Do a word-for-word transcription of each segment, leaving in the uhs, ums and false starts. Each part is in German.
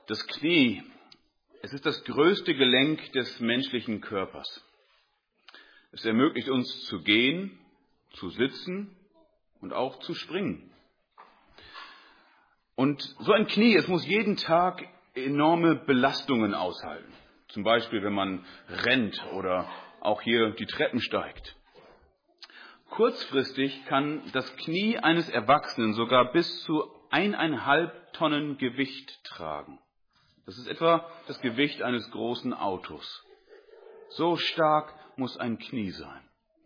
Das Knie, es ist das größte Gelenk des menschlichen Körpers. Es ermöglicht uns zu gehen, zu sitzen und auch zu springen. Und so ein Knie, es muss jeden Tag enorme Belastungen aushalten. Zum Beispiel, wenn man rennt oder auch hier die Treppen steigt. Kurzfristig kann das Knie eines Erwachsenen sogar bis zu eineinhalb Tonnen Gewicht tragen. Das ist etwa das Gewicht eines großen Autos. So stark muss ein Knie sein.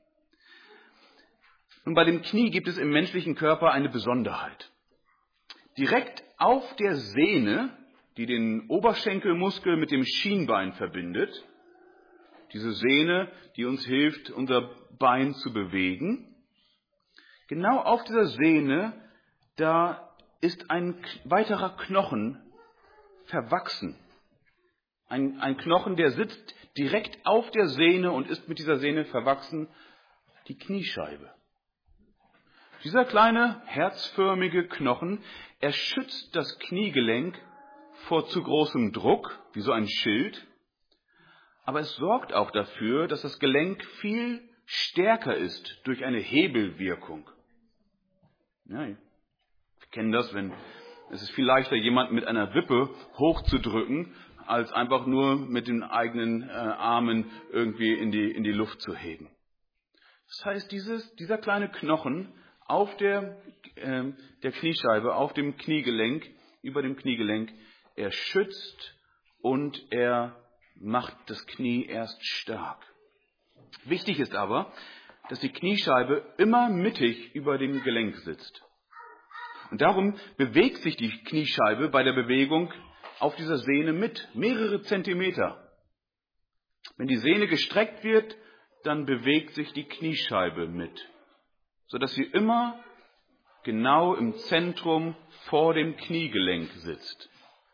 Und bei dem Knie gibt es im menschlichen Körper eine Besonderheit. Direkt auf der Sehne, die den Oberschenkelmuskel mit dem Schienbein verbindet, diese Sehne, die uns hilft, unser Bein zu bewegen, genau auf dieser Sehne, da ist ein weiterer Knochen verwachsen. Ein, ein Knochen, der sitzt direkt auf der Sehne und ist mit dieser Sehne verwachsen, die Kniescheibe. Dieser kleine, herzförmige Knochen, er schützt das Kniegelenk vor zu großem Druck, wie so ein Schild, aber es sorgt auch dafür, dass das Gelenk viel stärker ist durch eine Hebelwirkung. Ja, wir kennen das, wenn es ist viel leichter, jemanden mit einer Wippe hochzudrücken, als einfach nur mit den eigenen äh, Armen irgendwie in die, in die Luft zu heben. Das heißt, dieses, dieser kleine Knochen auf der, äh, der Kniescheibe, auf dem Kniegelenk, über dem Kniegelenk, er schützt und er macht das Knie erst stark. Wichtig ist aber, dass die Kniescheibe immer mittig über dem Gelenk sitzt. Und darum bewegt sich die Kniescheibe bei der Bewegung auf dieser Sehne mit, mehrere Zentimeter. Wenn die Sehne gestreckt wird, dann bewegt sich die Kniescheibe mit, sodass sie immer genau im Zentrum vor dem Kniegelenk sitzt.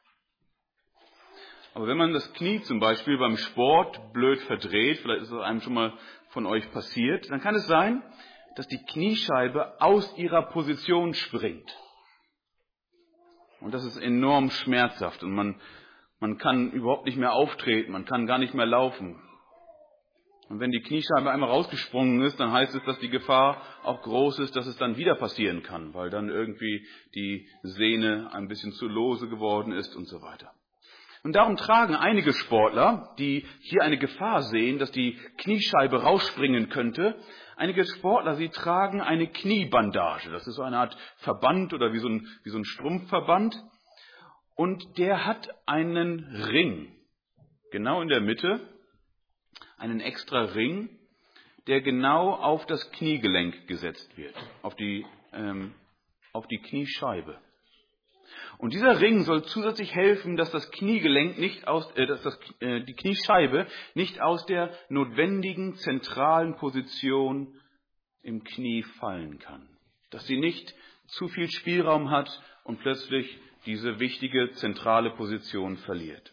Aber wenn man das Knie zum Beispiel beim Sport blöd verdreht, vielleicht ist das einem schon mal von euch passiert, dann kann es sein, dass die Kniescheibe aus ihrer Position springt. Und das ist enorm schmerzhaft und man, man kann überhaupt nicht mehr auftreten, man kann gar nicht mehr laufen. Und wenn die Kniescheibe einmal rausgesprungen ist, dann heißt es, dass die Gefahr auch groß ist, dass es dann wieder passieren kann, weil dann irgendwie die Sehne ein bisschen zu lose geworden ist und so weiter. Und darum tragen einige Sportler, die hier eine Gefahr sehen, dass die Kniescheibe rausspringen könnte, einige Sportler, sie tragen eine Kniebandage. Das ist so eine Art Verband oder wie so ein, wie so ein Strumpfverband. Und der hat einen Ring, genau in der Mitte, einen extra Ring, der genau auf das Kniegelenk gesetzt wird, auf die, ähm, auf die Kniescheibe. Und dieser Ring soll zusätzlich helfen, dass das Kniegelenk nicht aus, äh, dass das, äh, die Kniescheibe nicht aus der notwendigen zentralen Position im Knie fallen kann. Dass sie nicht zu viel Spielraum hat und plötzlich diese wichtige zentrale Position verliert.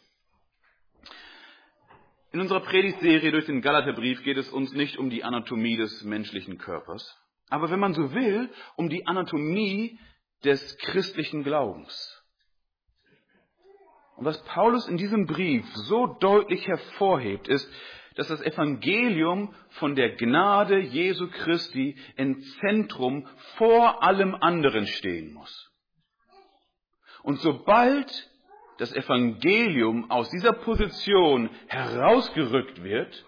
In unserer Predigtserie durch den Galaterbrief geht es uns nicht um die Anatomie des menschlichen Körpers, aber wenn man so will, um die Anatomie des christlichen Glaubens. Und was Paulus in diesem Brief so deutlich hervorhebt, ist, dass das Evangelium von der Gnade Jesu Christi im Zentrum vor allem anderen stehen muss. Und sobald das Evangelium aus dieser Position herausgerückt wird,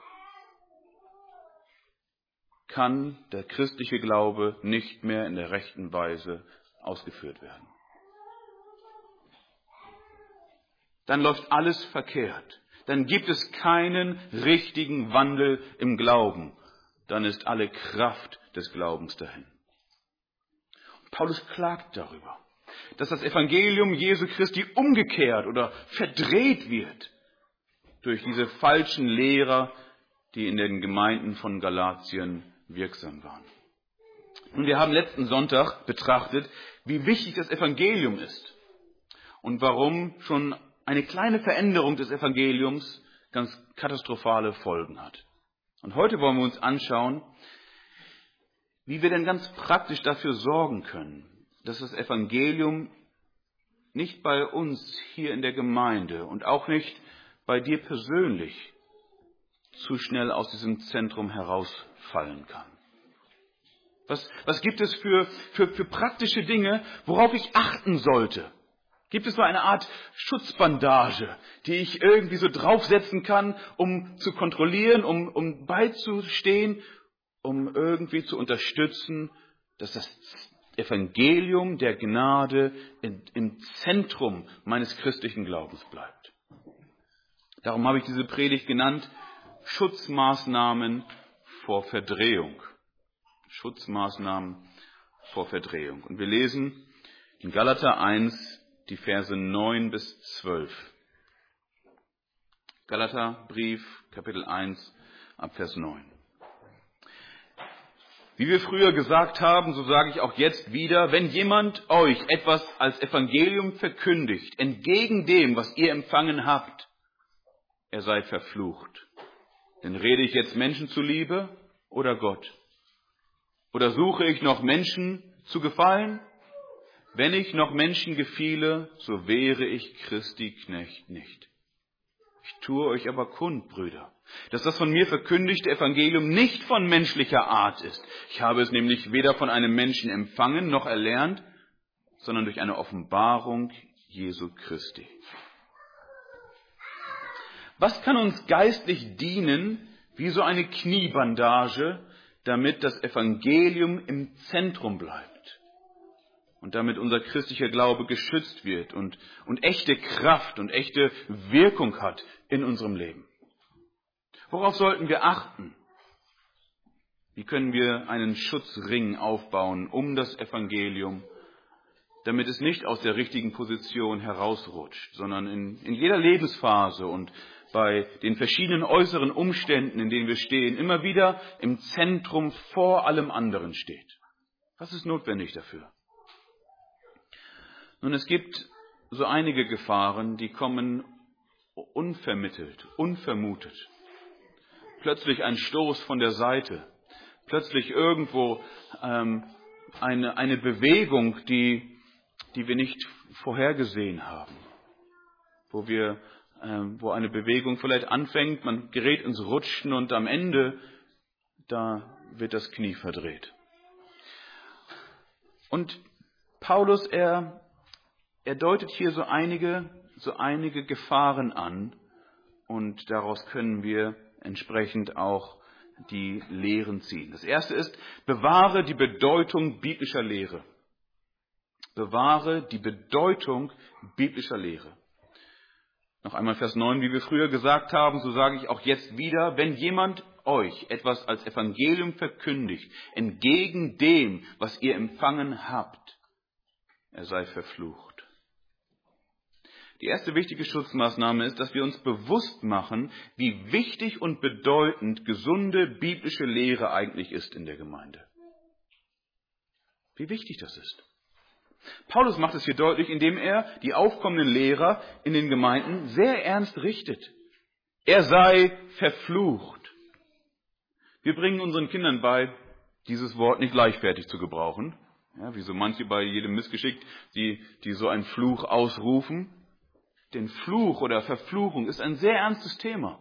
kann der christliche Glaube nicht mehr in der rechten Weise ausgeführt werden. Dann läuft alles verkehrt. Dann gibt es keinen richtigen Wandel im Glauben. Dann ist alle Kraft des Glaubens dahin. Paulus klagt darüber, dass das Evangelium Jesu Christi umgekehrt oder verdreht wird durch diese falschen Lehrer, die in den Gemeinden von Galatien wirksam waren. Und wir haben letzten Sonntag betrachtet, wie wichtig das Evangelium ist und warum schon eine kleine Veränderung des Evangeliums ganz katastrophale Folgen hat. Und heute wollen wir uns anschauen, wie wir denn ganz praktisch dafür sorgen können, dass das Evangelium nicht bei uns hier in der Gemeinde und auch nicht bei dir persönlich zu schnell aus diesem Zentrum herausfallen kann. Was, was gibt es für, für, für praktische Dinge, worauf ich achten sollte? Gibt es so eine Art Schutzbandage, die ich irgendwie so draufsetzen kann, um zu kontrollieren, um, um beizustehen, um irgendwie zu unterstützen, dass das Evangelium der Gnade in, im Zentrum meines christlichen Glaubens bleibt? Darum habe ich diese Predigt genannt, Schutzmaßnahmen vor Verdrehung. Schutzmaßnahmen vor Verdrehung. Und wir lesen in Galater eins die Verse neun bis zwölf. Galaterbrief, Kapitel eins, ab Vers neun. Wie wir früher gesagt haben, so sage ich auch jetzt wieder, wenn jemand euch etwas als Evangelium verkündigt, entgegen dem, was ihr empfangen habt, er sei verflucht. Denn rede ich jetzt Menschen zuliebe oder Gott? Oder suche ich noch Menschen zu gefallen? Wenn ich noch Menschen gefiele, so wäre ich Christi Knecht nicht. Ich tue euch aber kund, Brüder, dass das von mir verkündigte Evangelium nicht von menschlicher Art ist. Ich habe es nämlich weder von einem Menschen empfangen noch erlernt, sondern durch eine Offenbarung Jesu Christi. Was kann uns geistlich dienen, wie so eine Kniebandage, damit das Evangelium im Zentrum bleibt und damit unser christlicher Glaube geschützt wird und, und echte Kraft und echte Wirkung hat in unserem Leben? Worauf sollten wir achten? Wie können wir einen Schutzring aufbauen um das Evangelium, damit es nicht aus der richtigen Position herausrutscht, sondern in, in jeder Lebensphase und bei den verschiedenen äußeren Umständen, in denen wir stehen, immer wieder im Zentrum vor allem anderen steht? Was ist notwendig dafür? Nun, es gibt so einige Gefahren, die kommen unvermittelt, unvermutet. Plötzlich ein Stoß von der Seite, plötzlich irgendwo ähm, eine, eine Bewegung, die, die wir nicht vorhergesehen haben, wo wir wo eine Bewegung vielleicht anfängt, man gerät ins Rutschen und am Ende, da wird das Knie verdreht. Und Paulus, er, er deutet hier so einige, so einige Gefahren an und daraus können wir entsprechend auch die Lehren ziehen. Das erste ist, bewahre die Bedeutung biblischer Lehre. Bewahre die Bedeutung biblischer Lehre. Noch einmal Vers neun, wie wir früher gesagt haben, so sage ich auch jetzt wieder, wenn jemand euch etwas als Evangelium verkündigt, entgegen dem, was ihr empfangen habt, er sei verflucht. Die erste wichtige Schutzmaßnahme ist, dass wir uns bewusst machen, wie wichtig und bedeutend gesunde biblische Lehre eigentlich ist in der Gemeinde. Wie wichtig das ist. Paulus macht es hier deutlich, indem er die aufkommenden Lehrer in den Gemeinden sehr ernst richtet. Er sei verflucht. Wir bringen unseren Kindern bei, dieses Wort nicht leichtfertig zu gebrauchen. Ja, wie so manche bei jedem Missgeschick, die, die so einen Fluch ausrufen. Denn Fluch oder Verfluchung ist ein sehr ernstes Thema.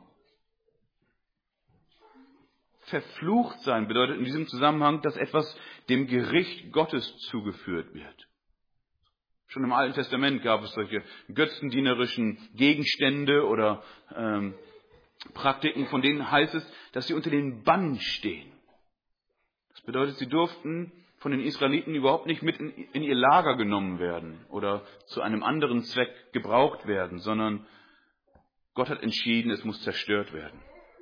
Verflucht sein bedeutet in diesem Zusammenhang, dass etwas dem Gericht Gottes zugeführt wird. Schon im Alten Testament gab es solche götzendienerischen Gegenstände oder ähm, Praktiken, von denen heißt es, dass sie unter den Bann stehen. Das bedeutet, sie durften von den Israeliten überhaupt nicht mit in, in ihr Lager genommen werden oder zu einem anderen Zweck gebraucht werden, sondern Gott hat entschieden, es muss zerstört werden.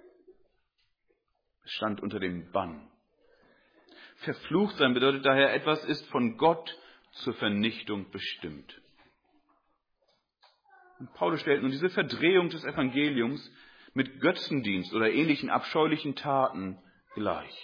Es stand unter dem Bann. Verflucht sein bedeutet daher, etwas ist von Gott zur Vernichtung bestimmt. Und Paulus stellt nun diese Verdrehung des Evangeliums mit Götzendienst oder ähnlichen abscheulichen Taten gleich.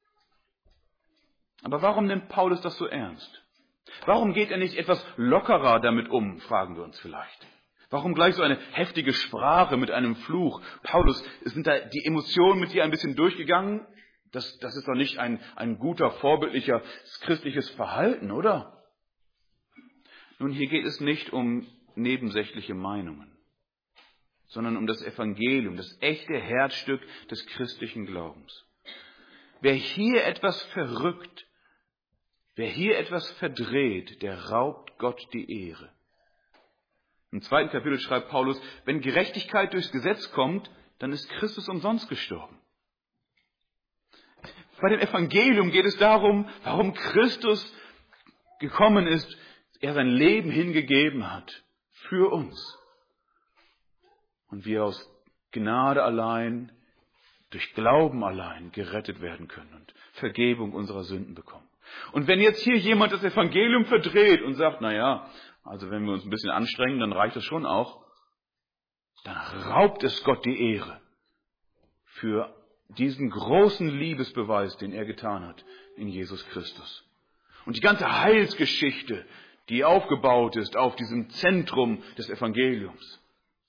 Aber warum nimmt Paulus das so ernst? Warum geht er nicht etwas lockerer damit um, fragen wir uns vielleicht. Warum gleich so eine heftige Sprache mit einem Fluch? Paulus, sind da die Emotionen mit dir ein bisschen durchgegangen? Das, das ist doch nicht ein, ein guter, vorbildliches christliches Verhalten, oder? Nun, hier geht es nicht um nebensächliche Meinungen, sondern um das Evangelium, das echte Herzstück des christlichen Glaubens. Wer hier etwas verrückt, wer hier etwas verdreht, der raubt Gott die Ehre. Im zweiten Kapitel schreibt Paulus, wenn Gerechtigkeit durchs Gesetz kommt, dann ist Christus umsonst gestorben. Bei dem Evangelium geht es darum, warum Christus gekommen ist, er sein Leben hingegeben hat für uns. Und wir aus Gnade allein, durch Glauben allein gerettet werden können und Vergebung unserer Sünden bekommen. Und wenn jetzt hier jemand das Evangelium verdreht und sagt, na ja, also wenn wir uns ein bisschen anstrengen, dann reicht das schon auch, dann raubt es Gott die Ehre für diesen großen Liebesbeweis, den er getan hat in Jesus Christus. Und die ganze Heilsgeschichte, die aufgebaut ist auf diesem Zentrum des Evangeliums.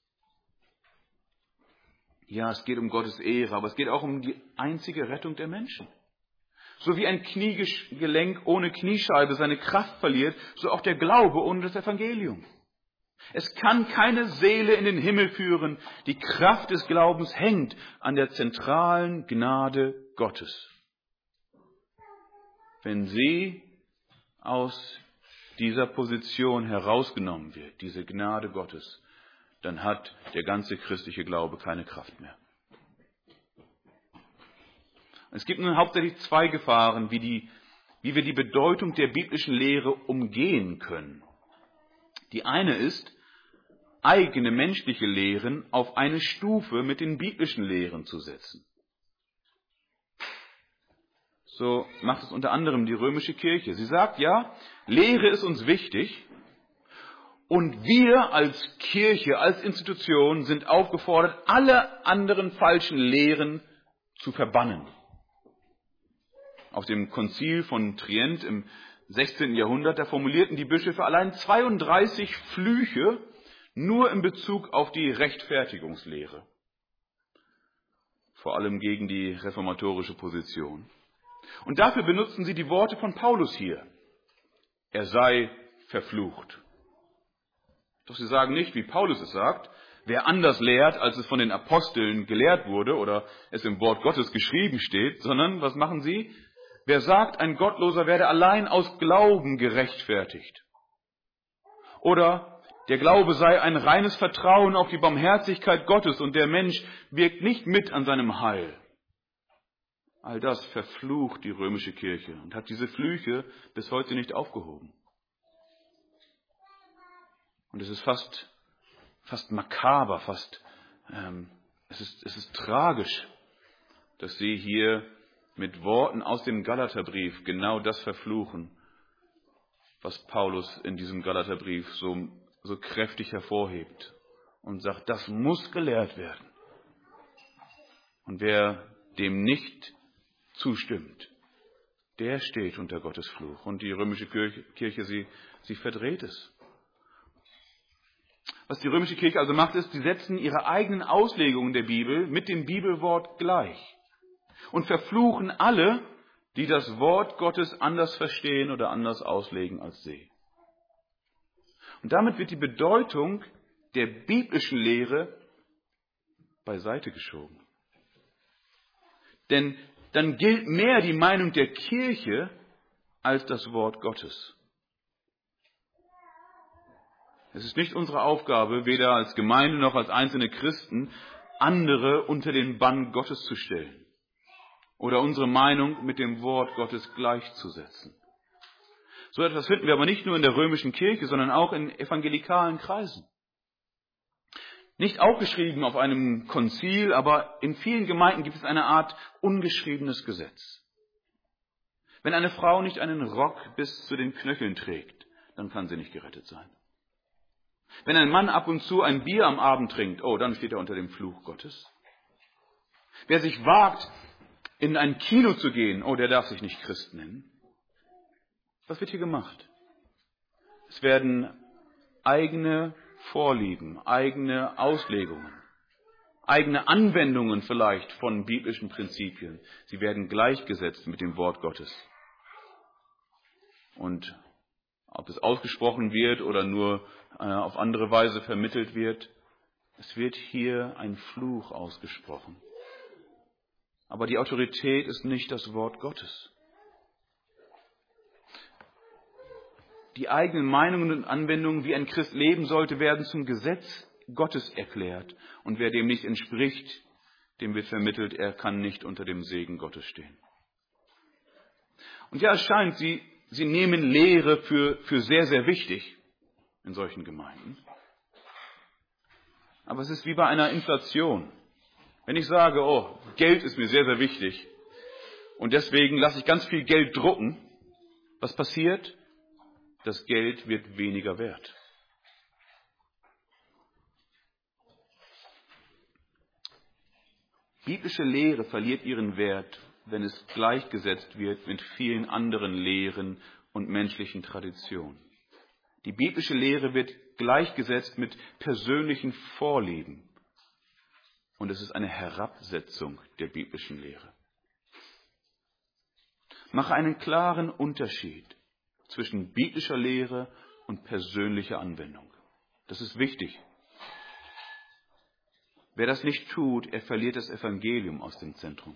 Ja, es geht um Gottes Ehre, aber es geht auch um die einzige Rettung der Menschen. So wie ein Kniegelenk ohne Kniescheibe seine Kraft verliert, so auch der Glaube ohne das Evangelium. Es kann keine Seele in den Himmel führen. Die Kraft des Glaubens hängt an der zentralen Gnade Gottes. Wenn sie aus dieser Position herausgenommen wird, diese Gnade Gottes, dann hat der ganze christliche Glaube keine Kraft mehr. Es gibt nun hauptsächlich zwei Gefahren, wie, die, wie wir die Bedeutung der biblischen Lehre umgehen können. Die eine ist, eigene menschliche Lehren auf eine Stufe mit den biblischen Lehren zu setzen. So macht es unter anderem die römische Kirche. Sie sagt, ja, Lehre ist uns wichtig und wir als Kirche, als Institution sind aufgefordert, alle anderen falschen Lehren zu verbannen. Auf dem Konzil von Trient im sechzehnten Jahrhundert, da formulierten die Bischöfe allein zweiunddreißig Flüche nur in Bezug auf die Rechtfertigungslehre. Vor allem gegen die reformatorische Position. Und dafür benutzen sie die Worte von Paulus hier. Er sei verflucht. Doch sie sagen nicht, wie Paulus es sagt, wer anders lehrt, als es von den Aposteln gelehrt wurde oder es im Wort Gottes geschrieben steht, sondern was machen sie? Wer sagt, ein Gottloser werde allein aus Glauben gerechtfertigt. Oder der Glaube sei ein reines Vertrauen auf die Barmherzigkeit Gottes und der Mensch wirkt nicht mit an seinem Heil. All das verflucht die römische Kirche und hat diese Flüche bis heute nicht aufgehoben. Und es ist fast, fast makaber, fast, ähm, es ist, es ist tragisch, dass sie hier mit Worten aus dem Galaterbrief genau das verfluchen, was Paulus in diesem Galaterbrief so, so kräftig hervorhebt und sagt, das muss gelehrt werden. Und wer dem nicht zustimmt, der steht unter Gottes Fluch. Und die römische Kirche, Kirche sie, sie verdreht es. Was die römische Kirche also macht, ist, sie setzen ihre eigenen Auslegungen der Bibel mit dem Bibelwort gleich und verfluchen alle, die das Wort Gottes anders verstehen oder anders auslegen als sie. Und damit wird die Bedeutung der biblischen Lehre beiseite geschoben. Denn dann gilt mehr die Meinung der Kirche als das Wort Gottes. Es ist nicht unsere Aufgabe, weder als Gemeinde noch als einzelne Christen, andere unter den Bann Gottes zu stellen oder unsere Meinung mit dem Wort Gottes gleichzusetzen. So etwas finden wir aber nicht nur in der römischen Kirche, sondern auch in evangelikalen Kreisen. Nicht aufgeschrieben auf einem Konzil, aber in vielen Gemeinden gibt es eine Art ungeschriebenes Gesetz. Wenn eine Frau nicht einen Rock bis zu den Knöcheln trägt, dann kann sie nicht gerettet sein. Wenn ein Mann ab und zu ein Bier am Abend trinkt, oh, dann steht er unter dem Fluch Gottes. Wer sich wagt, in ein Kino zu gehen, oh, der darf sich nicht Christ nennen. Was wird hier gemacht? Es werden eigene Vorlieben, eigene Auslegungen, eigene Anwendungen vielleicht von biblischen Prinzipien. Sie werden gleichgesetzt mit dem Wort Gottes. Und ob es ausgesprochen wird oder nur äh, auf andere Weise vermittelt wird. Es wird hier ein Fluch ausgesprochen. Aber die Autorität ist nicht das Wort Gottes. Die eigenen Meinungen und Anwendungen, wie ein Christ leben sollte, werden zum Gesetz Gottes erklärt. Und wer dem nicht entspricht, dem wird vermittelt, er kann nicht unter dem Segen Gottes stehen. Und ja, es scheint, sie, sie nehmen Lehre für, für sehr, sehr wichtig in solchen Gemeinden. Aber es ist wie bei einer Inflation. Wenn ich sage, oh, Geld ist mir sehr, sehr wichtig und deswegen lasse ich ganz viel Geld drucken, was passiert? Das Geld wird weniger wert. Biblische Lehre verliert ihren Wert, wenn es gleichgesetzt wird mit vielen anderen Lehren und menschlichen Traditionen. Die biblische Lehre wird gleichgesetzt mit persönlichen Vorlieben. Und es ist eine Herabsetzung der biblischen Lehre. Mache einen klaren Unterschied zwischen biblischer Lehre und persönlicher Anwendung. Das ist wichtig. Wer das nicht tut, er verliert das Evangelium aus dem Zentrum.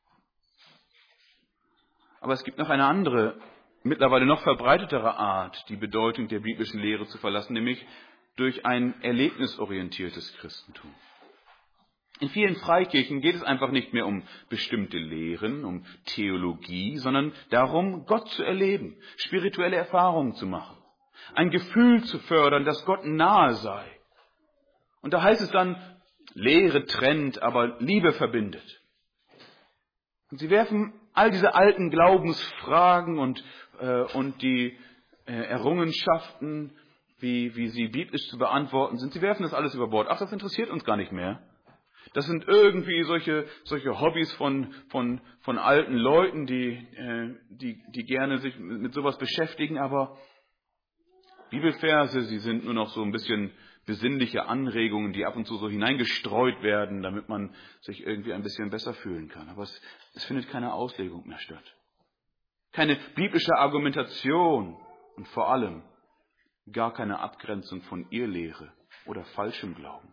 Aber es gibt noch eine andere, mittlerweile noch verbreitetere Art, die Bedeutung der biblischen Lehre zu verlassen, nämlich durch ein erlebnisorientiertes Christentum. In vielen Freikirchen geht es einfach nicht mehr um bestimmte Lehren, um Theologie, sondern darum, Gott zu erleben, spirituelle Erfahrungen zu machen, ein Gefühl zu fördern, dass Gott nahe sei. Und da heißt es dann, Lehre trennt, aber Liebe verbindet. Und sie werfen all diese alten Glaubensfragen und, äh, und die äh, Errungenschaften, wie, wie sie biblisch zu beantworten sind, sie werfen das alles über Bord. Ach, das interessiert uns gar nicht mehr. Das sind irgendwie solche, solche Hobbys von, von, von alten Leuten, die, äh, die, die gerne sich mit sowas beschäftigen, aber Bibelverse, sie sind nur noch so ein bisschen besinnliche Anregungen, die ab und zu so hineingestreut werden, damit man sich irgendwie ein bisschen besser fühlen kann. Aber es, es findet keine Auslegung mehr statt. Keine biblische Argumentation und vor allem gar keine Abgrenzung von Irrlehre oder falschem Glauben.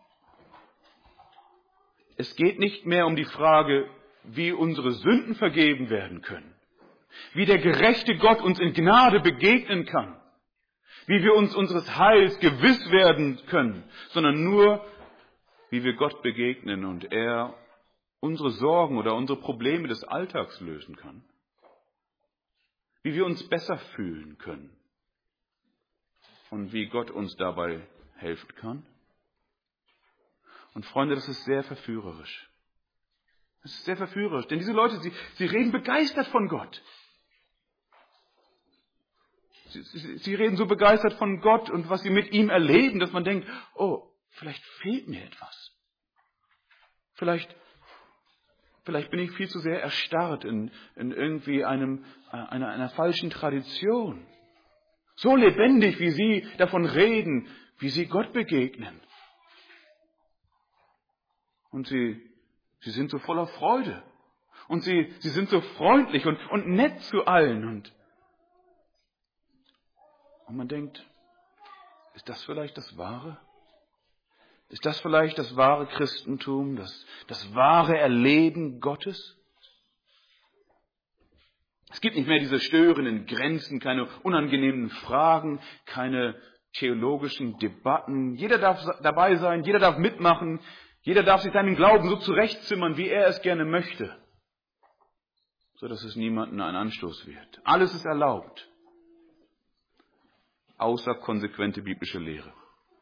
Es geht nicht mehr um die Frage, wie unsere Sünden vergeben werden können, wie der gerechte Gott uns in Gnade begegnen kann, wie wir uns unseres Heils gewiss werden können, sondern nur, wie wir Gott begegnen und er unsere Sorgen oder unsere Probleme des Alltags lösen kann, wie wir uns besser fühlen können und wie Gott uns dabei helfen kann. Und Freunde, das ist sehr verführerisch. Das ist sehr verführerisch, denn diese Leute, sie, sie reden begeistert von Gott. Sie, sie, sie reden so begeistert von Gott und was sie mit ihm erleben, dass man denkt, oh, vielleicht fehlt mir etwas. Vielleicht, vielleicht bin ich viel zu sehr erstarrt in, in irgendwie einem, einer, einer falschen Tradition. So lebendig, wie sie davon reden, wie sie Gott begegnen. Und sie, sie sind so voller Freude. Und sie, sie sind so freundlich und, und nett zu allen. Und, und man denkt, ist das vielleicht das Wahre? Ist das vielleicht das wahre Christentum, das, das wahre Erleben Gottes? Es gibt nicht mehr diese störenden Grenzen, keine unangenehmen Fragen, keine theologischen Debatten. Jeder darf dabei sein, jeder darf mitmachen. Jeder darf sich seinen Glauben so zurechtzimmern, wie er es gerne möchte, so dass es niemandem ein Anstoß wird. Alles ist erlaubt, außer konsequente biblische Lehre.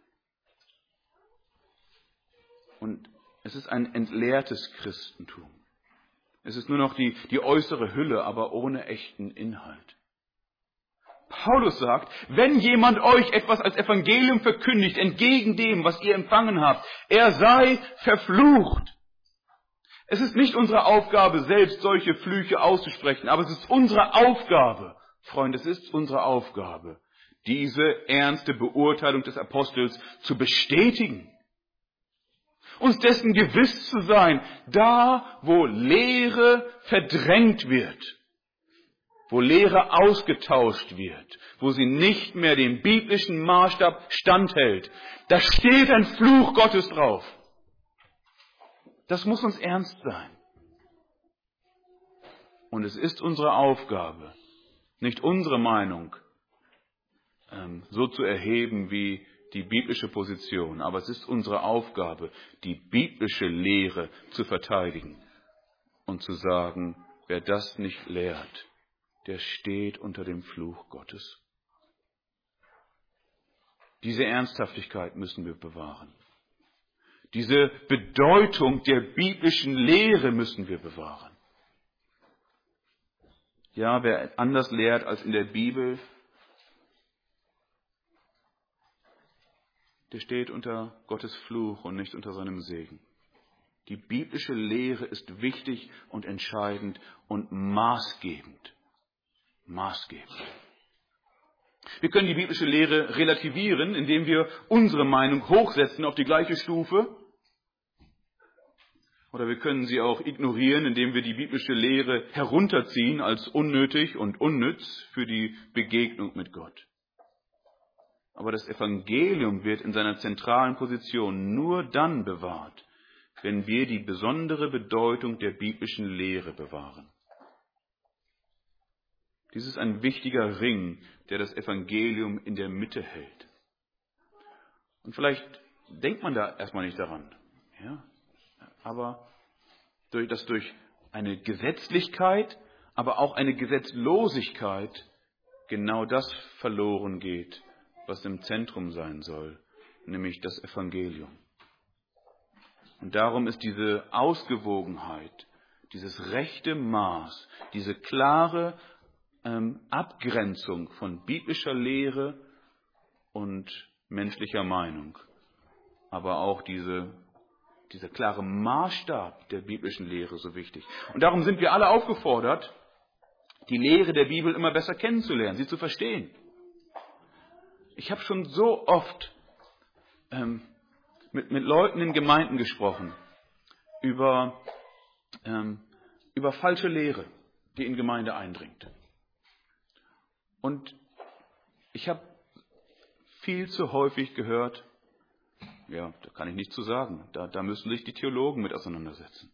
Und es ist ein entleertes Christentum. Es ist nur noch die, die äußere Hülle, aber ohne echten Inhalt. Paulus sagt, wenn jemand euch etwas als Evangelium verkündigt, entgegen dem, was ihr empfangen habt, er sei verflucht. Es ist nicht unsere Aufgabe, selbst solche Flüche auszusprechen, aber es ist unsere Aufgabe, Freunde, es ist unsere Aufgabe, diese ernste Beurteilung des Apostels zu bestätigen. Uns dessen gewiss zu sein, da wo Lehre verdrängt wird, wo Lehre ausgetauscht wird, wo sie nicht mehr dem biblischen Maßstab standhält, da steht ein Fluch Gottes drauf. Das muss uns ernst sein. Und es ist unsere Aufgabe, nicht unsere Meinung ähm, so zu erheben wie die biblische Position, aber es ist unsere Aufgabe, die biblische Lehre zu verteidigen und zu sagen, wer das nicht lehrt, der steht unter dem Fluch Gottes. Diese Ernsthaftigkeit müssen wir bewahren. Diese Bedeutung der biblischen Lehre müssen wir bewahren. Ja, wer anders lehrt als in der Bibel, der steht unter Gottes Fluch und nicht unter seinem Segen. Die biblische Lehre ist wichtig und entscheidend und maßgebend. Maßgebend. Wir können die biblische Lehre relativieren, indem wir unsere Meinung hochsetzen auf die gleiche Stufe. Oder wir können sie auch ignorieren, indem wir die biblische Lehre herunterziehen als unnötig und unnütz für die Begegnung mit Gott. Aber das Evangelium wird in seiner zentralen Position nur dann bewahrt, wenn wir die besondere Bedeutung der biblischen Lehre bewahren. Dies ist ein wichtiger Ring, der das Evangelium in der Mitte hält. Und vielleicht denkt man da erstmal nicht daran, ja? Aber durch, dass durch eine Gesetzlichkeit, aber auch eine Gesetzlosigkeit genau das verloren geht, was im Zentrum sein soll, nämlich das Evangelium. Und darum ist diese Ausgewogenheit, dieses rechte Maß, diese klare ähm, Abgrenzung von biblischer Lehre und menschlicher Meinung, aber auch diese, dieser klare Maßstab der biblischen Lehre so wichtig. Und darum sind wir alle aufgefordert, die Lehre der Bibel immer besser kennenzulernen, sie zu verstehen. Ich habe schon so oft ähm, mit, mit Leuten in Gemeinden gesprochen über, ähm, über falsche Lehre, die in Gemeinde eindringt. Und ich habe viel zu häufig gehört, ja, da kann ich nichts zu sagen, da, da müssen sich die Theologen mit auseinandersetzen.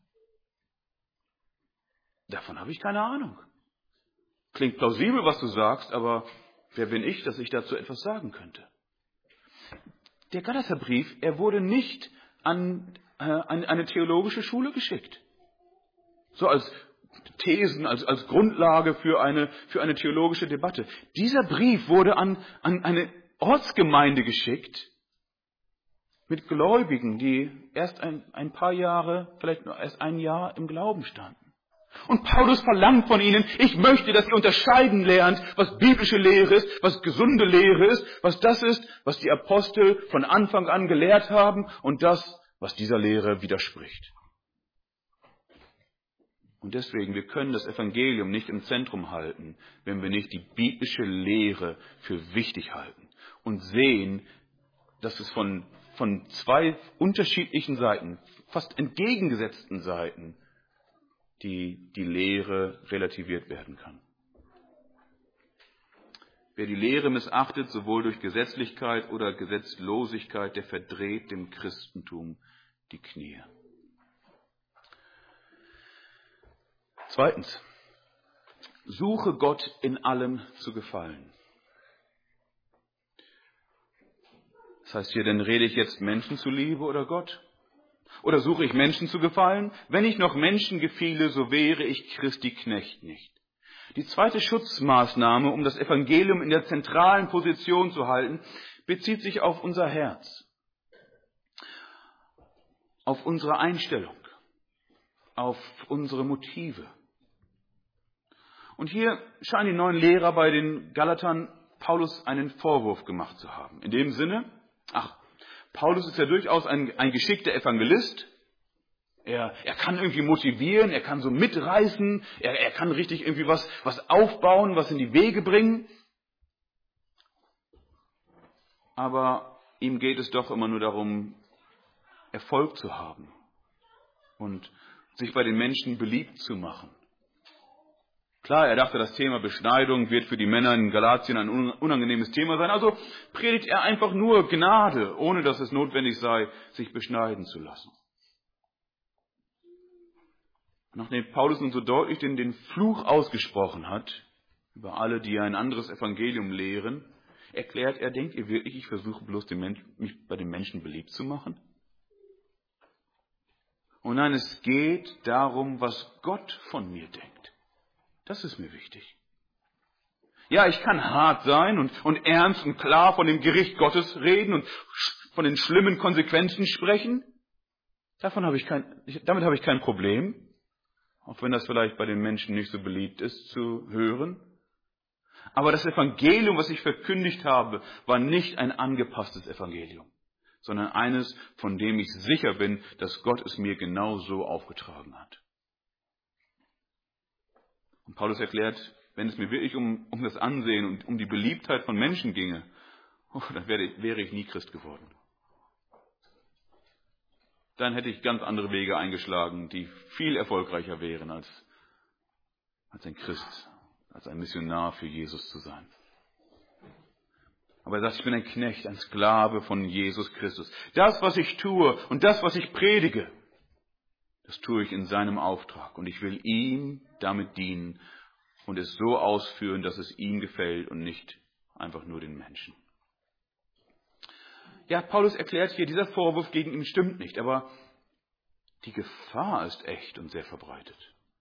Davon habe ich keine Ahnung. Klingt plausibel, was du sagst, aber wer bin ich, dass ich dazu etwas sagen könnte? Der Galaterbrief, er wurde nicht an, äh, an eine theologische Schule geschickt. So als Thesen, als, als Grundlage für eine, für eine theologische Debatte. Dieser Brief wurde an, an eine Ortsgemeinde geschickt mit Gläubigen, die erst ein, ein paar Jahre, vielleicht nur erst ein Jahr im Glauben standen. Und Paulus verlangt von ihnen, ich möchte, dass ihr unterscheiden lernt, was biblische Lehre ist, was gesunde Lehre ist, was das ist, was die Apostel von Anfang an gelehrt haben und das, was dieser Lehre widerspricht. Und deswegen, wir können das Evangelium nicht im Zentrum halten, wenn wir nicht die biblische Lehre für wichtig halten und sehen, dass es von, von zwei unterschiedlichen Seiten, fast entgegengesetzten Seiten, die, die Lehre relativiert werden kann. Wer die Lehre missachtet, sowohl durch Gesetzlichkeit oder Gesetzlosigkeit, der verdreht dem Christentum die Knie. Zweitens, suche Gott in allem zu gefallen. Das heißt hier, denn rede ich jetzt Menschen zuliebe oder Gott? Oder suche ich Menschen zu gefallen? Wenn ich noch Menschen gefiele, so wäre ich Christi Knecht nicht. Die zweite Schutzmaßnahme, um das Evangelium in der zentralen Position zu halten, bezieht sich auf unser Herz, auf unsere Einstellung, auf unsere Motive. Und hier scheinen die neuen Lehrer bei den Galatern Paulus einen Vorwurf gemacht zu haben. In dem Sinne, ach, Paulus ist ja durchaus ein, ein geschickter Evangelist. Er, er kann irgendwie motivieren, er kann so mitreißen, er, er kann richtig irgendwie was, was aufbauen, was in die Wege bringen. Aber ihm geht es doch immer nur darum, Erfolg zu haben und sich bei den Menschen beliebt zu machen. Klar, er dachte, das Thema Beschneidung wird für die Männer in Galatien ein unangenehmes Thema sein. Also predigt er einfach nur Gnade, ohne dass es notwendig sei, sich beschneiden zu lassen. Nachdem Paulus nun so deutlich den, den Fluch ausgesprochen hat, über alle, die ein anderes Evangelium lehren, erklärt er, denkt ihr wirklich, ich versuche bloß den Mensch, mich bei den Menschen beliebt zu machen? Und nein, es geht darum, was Gott von mir denkt. Das ist mir wichtig. Ja, ich kann hart sein und, und ernst und klar von dem Gericht Gottes reden und von den schlimmen Konsequenzen sprechen. Davon habe ich kein, damit habe ich kein Problem, auch wenn das vielleicht bei den Menschen nicht so beliebt ist zu hören. Aber das Evangelium, was ich verkündigt habe, war nicht ein angepasstes Evangelium, sondern eines, von dem ich sicher bin, dass Gott es mir genau so aufgetragen hat. Und Paulus erklärt, wenn es mir wirklich um, um das Ansehen und um die Beliebtheit von Menschen ginge, oh, dann wäre, wäre ich nie Christ geworden. Dann hätte ich ganz andere Wege eingeschlagen, die viel erfolgreicher wären, als, als ein Christ, als ein Missionar für Jesus zu sein. Aber er sagt, ich bin ein Knecht, ein Sklave von Jesus Christus. Das, was ich tue und das, was ich predige, das tue ich in seinem Auftrag. Und ich will ihm damit dienen und es so ausführen, dass es ihm gefällt und nicht einfach nur den Menschen. Ja, Paulus erklärt hier, dieser Vorwurf gegen ihn stimmt nicht, aber die Gefahr ist echt und sehr verbreitet.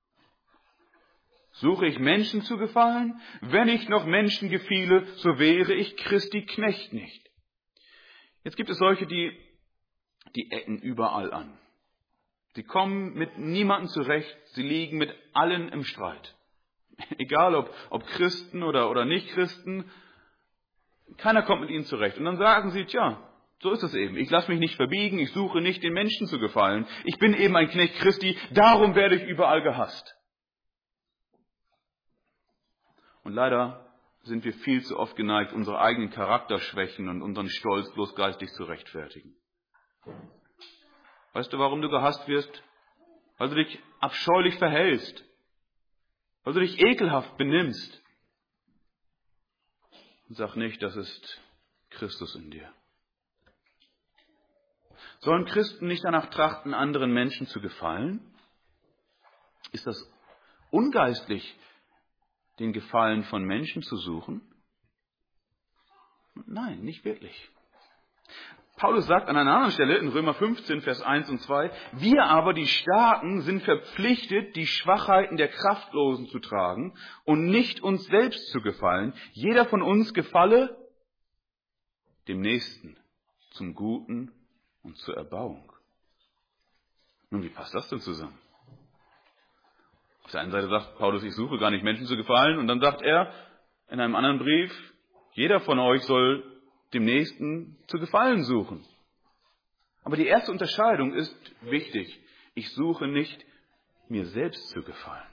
Suche ich Menschen zu gefallen? Wenn ich noch Menschen gefiele, so wäre ich Christi Knecht nicht. Jetzt gibt es solche, die, die ecken überall an. Sie kommen mit niemandem zurecht, sie liegen mit allen im Streit. Egal ob, ob Christen oder, oder Nicht-Christen, keiner kommt mit ihnen zurecht. Und dann sagen sie, tja, so ist es eben. Ich lasse mich nicht verbiegen, ich suche nicht den Menschen zu gefallen. Ich bin eben ein Knecht Christi, darum werde ich überall gehasst. Und leider sind wir viel zu oft geneigt, unsere eigenen Charakterschwächen und unseren Stolz bloß geistig zu rechtfertigen. Weißt du, warum du gehasst wirst? Weil du dich abscheulich verhältst. Weil du dich ekelhaft benimmst. Und sag nicht, das ist Christus in dir. Sollen Christen nicht danach trachten, anderen Menschen zu gefallen? Ist das ungeistlich, den Gefallen von Menschen zu suchen? Nein, nicht wirklich. Paulus sagt an einer anderen Stelle in Römer fünfzehn, Vers eins und zwei, wir aber, die Starken, sind verpflichtet, die Schwachheiten der Kraftlosen zu tragen und nicht uns selbst zu gefallen. Jeder von uns gefalle dem Nächsten zum Guten und zur Erbauung. Nun, wie passt das denn zusammen? Auf der einen Seite sagt Paulus, ich suche gar nicht Menschen zu gefallen, und dann sagt er in einem anderen Brief, jeder von euch soll dem Nächsten zu gefallen suchen. Aber die erste Unterscheidung ist wichtig. Ich suche nicht, mir selbst zu gefallen.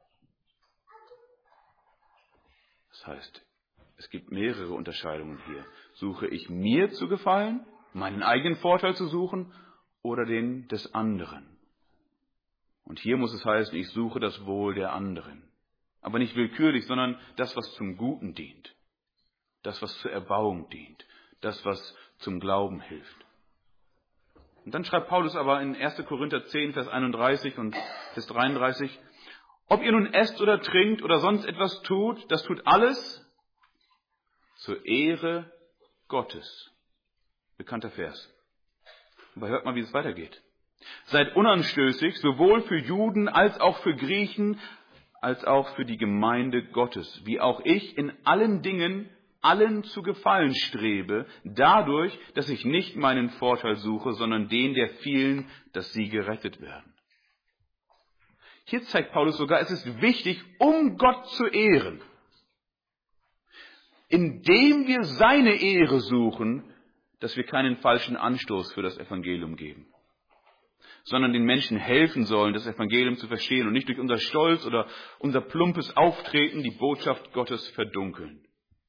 Das heißt, es gibt mehrere Unterscheidungen hier. Suche ich mir zu gefallen, meinen eigenen Vorteil zu suchen oder den des anderen? Und hier muss es heißen, ich suche das Wohl der anderen. Aber nicht willkürlich, sondern das, was zum Guten dient. Das, was zur Erbauung dient. Das, was zum Glauben hilft. Und dann schreibt Paulus aber in erster Korinther zehn, Vers einunddreißig und Vers dreiunddreißig, ob ihr nun esst oder trinkt oder sonst etwas tut, das tut alles zur Ehre Gottes. Bekannter Vers. Aber hört mal, wie es weitergeht. Seid unanstößig, sowohl für Juden als auch für Griechen, als auch für die Gemeinde Gottes, wie auch ich in allen Dingen allen zu gefallen strebe, dadurch, dass ich nicht meinen Vorteil suche, sondern den der vielen, dass sie gerettet werden. Hier zeigt Paulus sogar, es ist wichtig, um Gott zu ehren, indem wir seine Ehre suchen, dass wir keinen falschen Anstoß für das Evangelium geben, sondern den Menschen helfen sollen, das Evangelium zu verstehen und nicht durch unser Stolz oder unser plumpes Auftreten die Botschaft Gottes verdunkeln.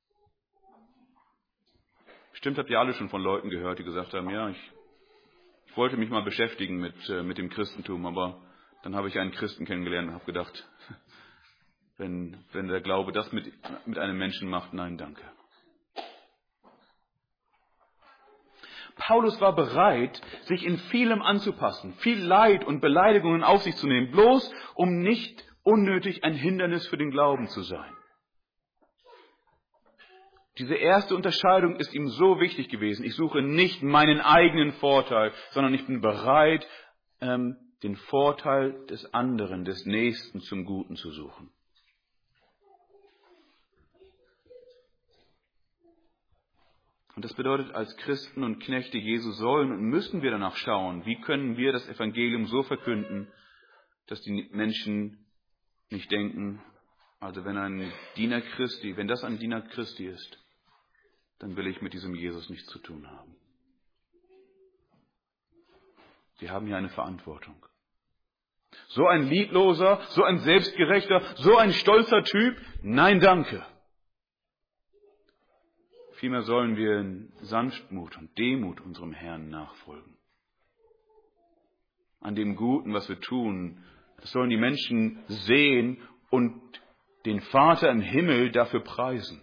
Bestimmt habt ihr alle schon von Leuten gehört, die gesagt haben, ja, ich, ich wollte mich mal beschäftigen mit, äh, mit dem Christentum, aber dann habe ich einen Christen kennengelernt und habe gedacht, wenn, wenn der Glaube das mit, mit einem Menschen macht. Nein, danke. Paulus war bereit, sich in vielem anzupassen, viel Leid und Beleidigungen auf sich zu nehmen, bloß um nicht unnötig ein Hindernis für den Glauben zu sein. Diese erste Unterscheidung ist ihm so wichtig gewesen. Ich suche nicht meinen eigenen Vorteil, sondern ich bin bereit, ähm, den Vorteil des anderen, des Nächsten zum Guten zu suchen. Und das bedeutet, als Christen und Knechte Jesu sollen und müssen wir danach schauen, wie können wir das Evangelium so verkünden, dass die Menschen nicht denken, also wenn ein Diener Christi, wenn das ein Diener Christi ist, dann will ich mit diesem Jesus nichts zu tun haben. Wir haben hier eine Verantwortung. So ein liebloser, so ein selbstgerechter, so ein stolzer Typ, nein, danke. Vielmehr sollen wir in Sanftmut und Demut unserem Herrn nachfolgen. An dem Guten, was wir tun, das sollen die Menschen sehen und den Vater im Himmel dafür preisen.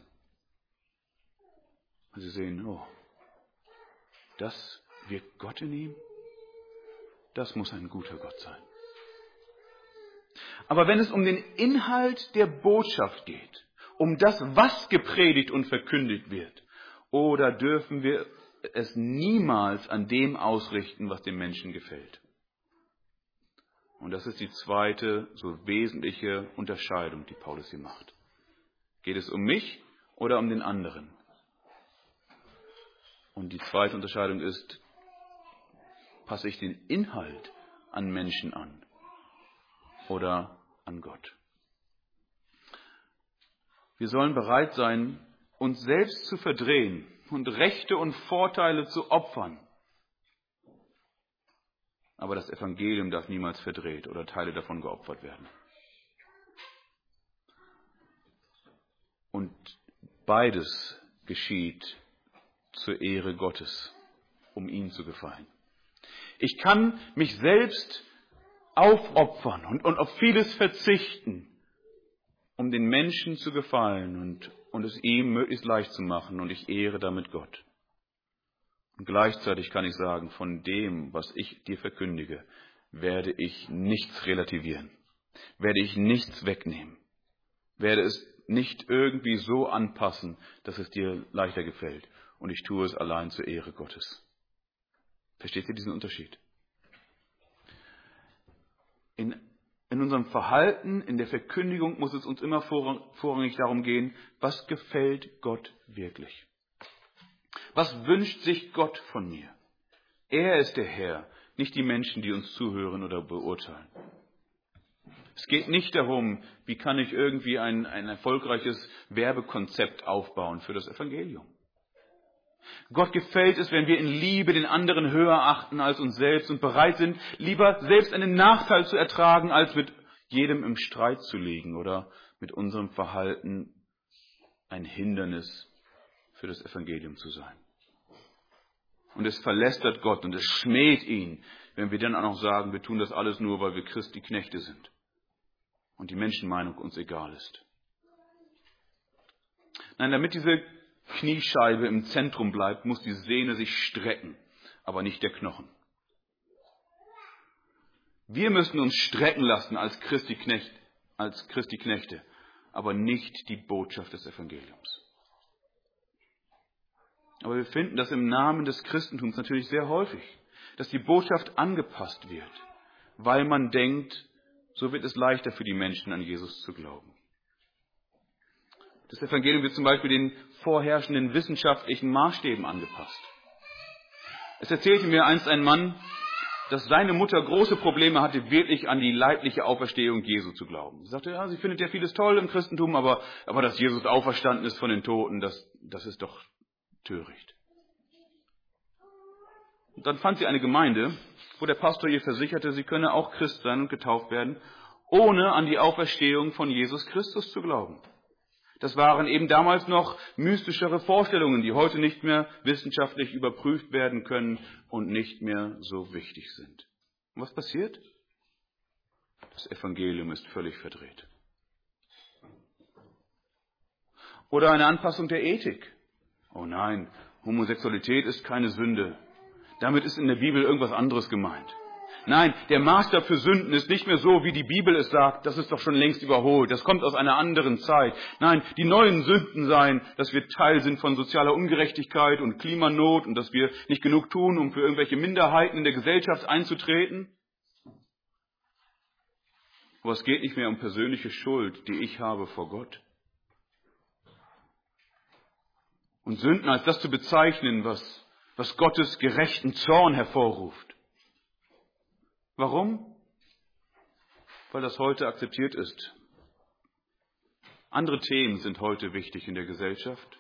Und sie sehen, oh, das wirkt Gott in ihm? Das muss ein guter Gott sein. Aber wenn es um den Inhalt der Botschaft geht, um das, was gepredigt und verkündigt wird, oder dürfen wir es niemals an dem ausrichten, was dem Menschen gefällt? Und das ist die zweite, so wesentliche Unterscheidung, die Paulus hier macht. Geht es um mich oder um den anderen? Und die zweite Unterscheidung ist, passe ich den Inhalt an Menschen an oder an Gott? Wir sollen bereit sein, uns selbst zu verdrehen und Rechte und Vorteile zu opfern. Aber das Evangelium darf niemals verdreht oder Teile davon geopfert werden. Und beides geschieht zur Ehre Gottes, um ihm zu gefallen. Ich kann mich selbst aufopfern und, und auf vieles verzichten, um den Menschen zu gefallen und, und es ihm möglichst leicht zu machen, und ich ehre damit Gott. Und gleichzeitig kann ich sagen, von dem, was ich dir verkündige, werde ich nichts relativieren, werde ich nichts wegnehmen, werde es nicht irgendwie so anpassen, dass es dir leichter gefällt, und ich tue es allein zur Ehre Gottes. Versteht ihr diesen Unterschied? In, in unserem Verhalten, in der Verkündigung muss es uns immer vorrangig darum gehen, was gefällt Gott wirklich? Was wünscht sich Gott von mir? Er ist der Herr, nicht die Menschen, die uns zuhören oder beurteilen. Es geht nicht darum, wie kann ich irgendwie ein, ein erfolgreiches Werbekonzept aufbauen für das Evangelium. Gott gefällt es, wenn wir in Liebe den anderen höher achten als uns selbst und bereit sind, lieber selbst einen Nachteil zu ertragen, als mit jedem im Streit zu liegen oder mit unserem Verhalten ein Hindernis für das Evangelium zu sein. Und es verlästert Gott und es schmäht ihn, wenn wir dann auch noch sagen, wir tun das alles nur, weil wir Christi Knechte sind und die Menschenmeinung uns egal ist. Nein, damit diese Kniescheibe im Zentrum bleibt, muss die Sehne sich strecken, aber nicht der Knochen. Wir müssen uns strecken lassen als Christi Knecht, als Christi Knechte, aber nicht die Botschaft des Evangeliums. Aber wir finden das im Namen des Christentums natürlich sehr häufig, dass die Botschaft angepasst wird, weil man denkt, so wird es leichter für die Menschen, an Jesus zu glauben. Das Evangelium wird zum Beispiel den vorherrschenden wissenschaftlichen Maßstäben angepasst. Es erzählte mir einst ein Mann, dass seine Mutter große Probleme hatte, wirklich an die leibliche Auferstehung Jesu zu glauben. Sie sagte, ja, sie findet ja vieles toll im Christentum, aber, aber dass Jesus auferstanden ist von den Toten, das, das ist doch töricht. Und dann fand sie eine Gemeinde, wo der Pastor ihr versicherte, sie könne auch Christ sein und getauft werden, ohne an die Auferstehung von Jesus Christus zu glauben. Das waren eben damals noch mystischere Vorstellungen, die heute nicht mehr wissenschaftlich überprüft werden können und nicht mehr so wichtig sind. Und was passiert? Das Evangelium ist völlig verdreht. Oder eine Anpassung der Ethik. Oh nein, Homosexualität ist keine Sünde. Damit ist in der Bibel irgendwas anderes gemeint. Nein, der Maßstab für Sünden ist nicht mehr so, wie die Bibel es sagt. Das ist doch schon längst überholt. Das kommt aus einer anderen Zeit. Nein, die neuen Sünden seien, dass wir Teil sind von sozialer Ungerechtigkeit und Klimanot und dass wir nicht genug tun, um für irgendwelche Minderheiten in der Gesellschaft einzutreten. Aber es geht nicht mehr um persönliche Schuld, die ich habe vor Gott. Und Sünden als das zu bezeichnen, was, was Gottes gerechten Zorn hervorruft. Warum? Weil das heute akzeptiert ist. Andere Themen sind heute wichtig in der Gesellschaft.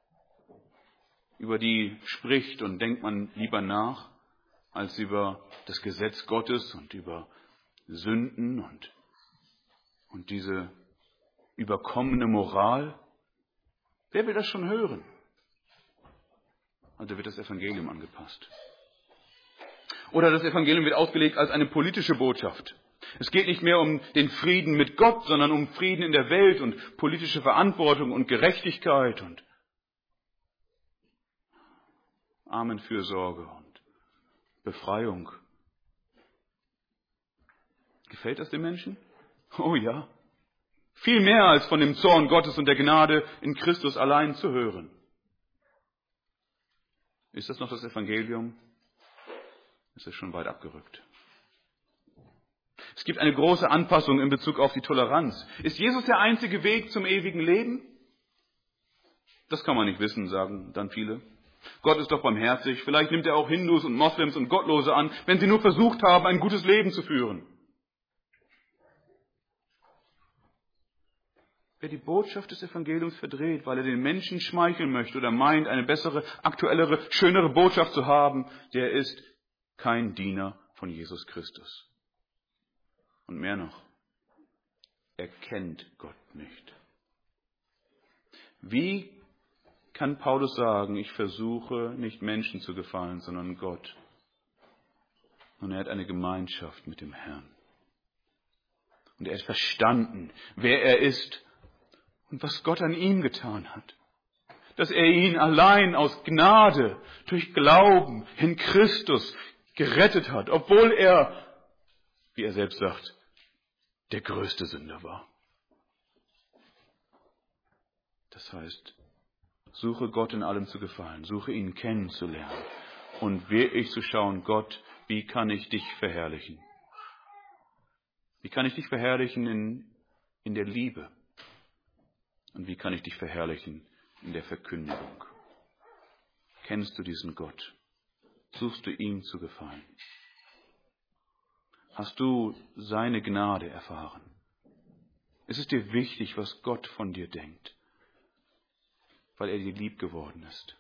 Über die spricht und denkt man lieber nach, als über das Gesetz Gottes und über Sünden und, und diese überkommene Moral. Wer will das schon hören? Also wird das Evangelium angepasst. Oder das Evangelium wird ausgelegt als eine politische Botschaft. Es geht nicht mehr um den Frieden mit Gott, sondern um Frieden in der Welt und politische Verantwortung und Gerechtigkeit und Armenfürsorge und Befreiung. Gefällt das den Menschen? Oh ja. Viel mehr als von dem Zorn Gottes und der Gnade in Christus allein zu hören. Ist das noch das Evangelium? Es ist schon weit abgerückt. Es gibt eine große Anpassung in Bezug auf die Toleranz. Ist Jesus der einzige Weg zum ewigen Leben? Das kann man nicht wissen, sagen dann viele. Gott ist doch barmherzig. Vielleicht nimmt er auch Hindus und Moslems und Gottlose an, wenn sie nur versucht haben, ein gutes Leben zu führen. Wer die Botschaft des Evangeliums verdreht, weil er den Menschen schmeicheln möchte oder meint, eine bessere, aktuellere, schönere Botschaft zu haben, der ist kein Diener von Jesus Christus. Und mehr noch, er kennt Gott nicht. Wie kann Paulus sagen, ich versuche nicht Menschen zu gefallen, sondern Gott? Und er hat eine Gemeinschaft mit dem Herrn. Und er hat verstanden, wer er ist und was Gott an ihm getan hat. Dass er ihn allein aus Gnade, durch Glauben in Christus gerettet hat, obwohl er, wie er selbst sagt, der größte Sünder war. Das heißt, suche Gott in allem zu gefallen, suche ihn kennenzulernen und wirklich zu schauen, Gott, wie kann ich dich verherrlichen? Wie kann ich dich verherrlichen in, in der Liebe? Und wie kann ich dich verherrlichen in der Verkündigung? Kennst du diesen Gott? Suchst du ihm zu gefallen? Hast du seine Gnade erfahren? Ist es dir wichtig, was Gott von dir denkt, weil er dir lieb geworden ist?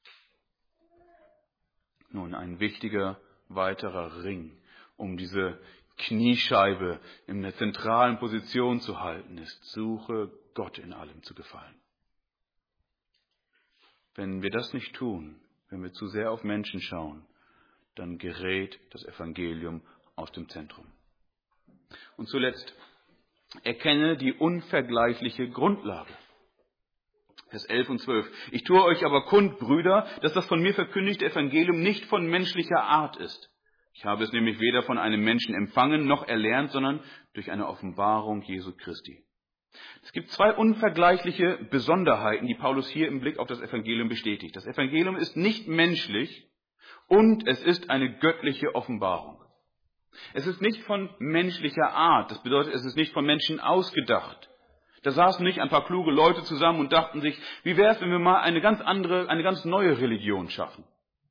Nun, ein wichtiger weiterer Ring, um diese Kniescheibe in der zentralen Position zu halten, ist, suche Gott in allem zu gefallen. Wenn wir das nicht tun, wenn wir zu sehr auf Menschen schauen, dann gerät das Evangelium aus dem Zentrum. Und zuletzt, erkenne die unvergleichliche Grundlage. Vers elf und zwölf. Ich tue euch aber kund, Brüder, dass das von mir verkündigte Evangelium nicht von menschlicher Art ist. Ich habe es nämlich weder von einem Menschen empfangen noch erlernt, sondern durch eine Offenbarung Jesu Christi. Es gibt zwei unvergleichliche Besonderheiten, die Paulus hier im Blick auf das Evangelium bestätigt. Das Evangelium ist nicht menschlich und es ist eine göttliche Offenbarung. Es ist nicht von menschlicher Art, das bedeutet, es ist nicht von Menschen ausgedacht. Da saßen nicht ein paar kluge Leute zusammen und dachten sich, wie wäre es, wenn wir mal eine ganz andere, eine ganz neue Religion schaffen?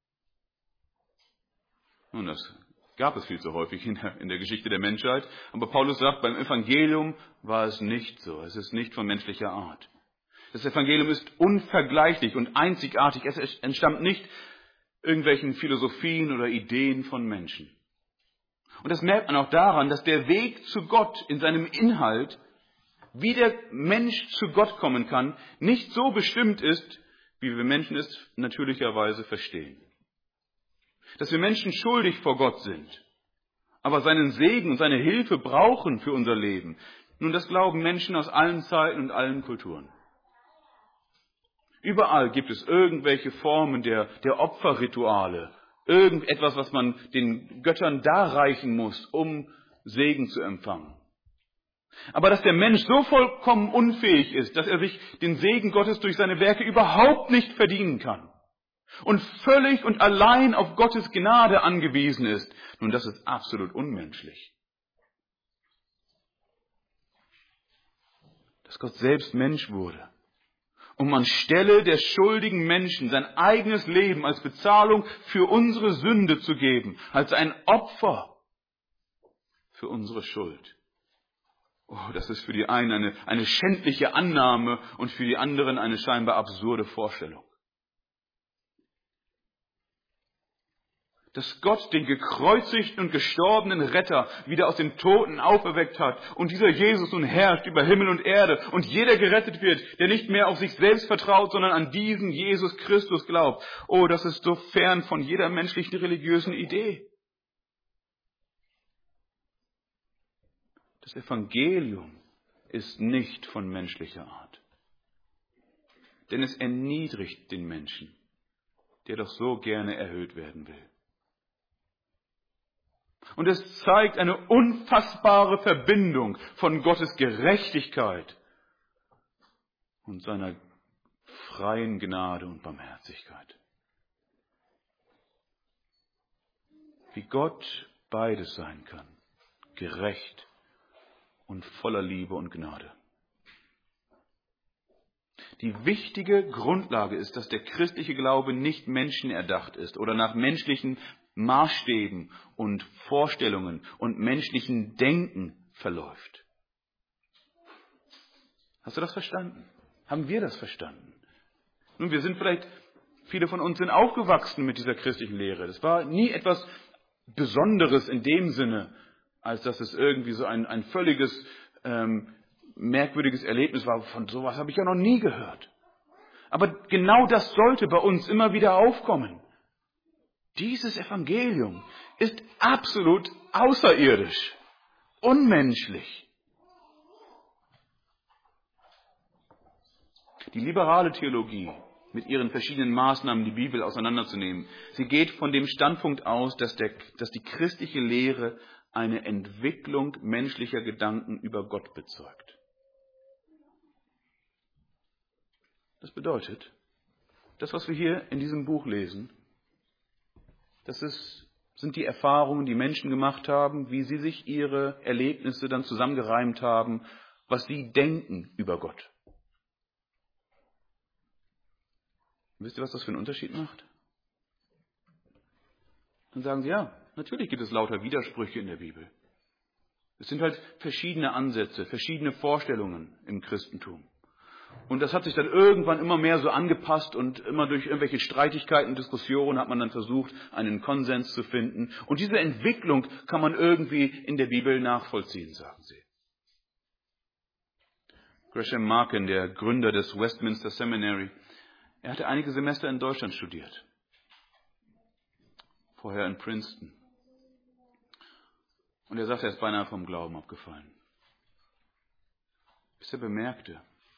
Nun, das gab es viel zu häufig in der, in der Geschichte der Menschheit. Aber Paulus sagt, beim Evangelium war es nicht so. Es ist nicht von menschlicher Art. Das Evangelium ist unvergleichlich und einzigartig. Es entstammt nicht irgendwelchen Philosophien oder Ideen von Menschen. Und das merkt man auch daran, dass der Weg zu Gott in seinem Inhalt, wie der Mensch zu Gott kommen kann, nicht so bestimmt ist, wie wir Menschen es natürlicherweise verstehen. Dass wir Menschen schuldig vor Gott sind, aber seinen Segen und seine Hilfe brauchen für unser Leben. Nun, das glauben Menschen aus allen Zeiten und allen Kulturen. Überall gibt es irgendwelche Formen der, der Opferrituale, irgendetwas, was man den Göttern darreichen muss, um Segen zu empfangen. Aber dass der Mensch so vollkommen unfähig ist, dass er sich den Segen Gottes durch seine Werke überhaupt nicht verdienen kann und völlig und allein auf Gottes Gnade angewiesen ist, nun, das ist absolut unmenschlich. Dass Gott selbst Mensch wurde, um anstelle der schuldigen Menschen sein eigenes Leben als Bezahlung für unsere Sünde zu geben, als ein Opfer für unsere Schuld. Oh, das ist für die einen eine, eine schändliche Annahme und für die anderen eine scheinbar absurde Vorstellung. Dass Gott den gekreuzigten und gestorbenen Retter wieder aus den Toten auferweckt hat und dieser Jesus nun herrscht über Himmel und Erde und jeder gerettet wird, der nicht mehr auf sich selbst vertraut, sondern an diesen Jesus Christus glaubt. Oh, das ist so fern von jeder menschlichen religiösen Idee. Das Evangelium ist nicht von menschlicher Art. Denn es erniedrigt den Menschen, der doch so gerne erhöht werden will. Und es zeigt eine unfassbare Verbindung von Gottes Gerechtigkeit und seiner freien Gnade und Barmherzigkeit. Wie Gott beides sein kann, gerecht und voller Liebe und Gnade. Die wichtige Grundlage ist, dass der christliche Glaube nicht menschenerdacht ist oder nach menschlichen Maßstäben und Vorstellungen und menschlichen Denken verläuft. Hast du das verstanden? Haben wir das verstanden? Nun, wir sind vielleicht, viele von uns sind aufgewachsen mit dieser christlichen Lehre. Das war nie etwas Besonderes in dem Sinne, als dass es irgendwie so ein, ein völliges, ähm, merkwürdiges Erlebnis war. Von sowas habe ich ja noch nie gehört. Aber genau das sollte bei uns immer wieder aufkommen. Dieses Evangelium ist absolut außerirdisch, unmenschlich. Die liberale Theologie, mit ihren verschiedenen Maßnahmen die Bibel auseinanderzunehmen, sie geht von dem Standpunkt aus, dass, der, dass die christliche Lehre eine Entwicklung menschlicher Gedanken über Gott bezeugt. Das bedeutet, das, was wir hier in diesem Buch lesen, das ist, sind die Erfahrungen, die Menschen gemacht haben, wie sie sich ihre Erlebnisse dann zusammengereimt haben, was sie denken über Gott. Wisst ihr, was das für einen Unterschied macht? Dann sagen sie, ja, natürlich gibt es lauter Widersprüche in der Bibel. Es sind halt verschiedene Ansätze, verschiedene Vorstellungen im Christentum. Und das hat sich dann irgendwann immer mehr so angepasst und immer durch irgendwelche Streitigkeiten und Diskussionen hat man dann versucht, einen Konsens zu finden. Und diese Entwicklung kann man irgendwie in der Bibel nachvollziehen, sagen sie. Gresham Machen, der Gründer des Westminster Seminary, er hatte einige Semester in Deutschland studiert. Vorher in Princeton. Und er sagte, er ist beinahe vom Glauben abgefallen. Bis er bemerkte,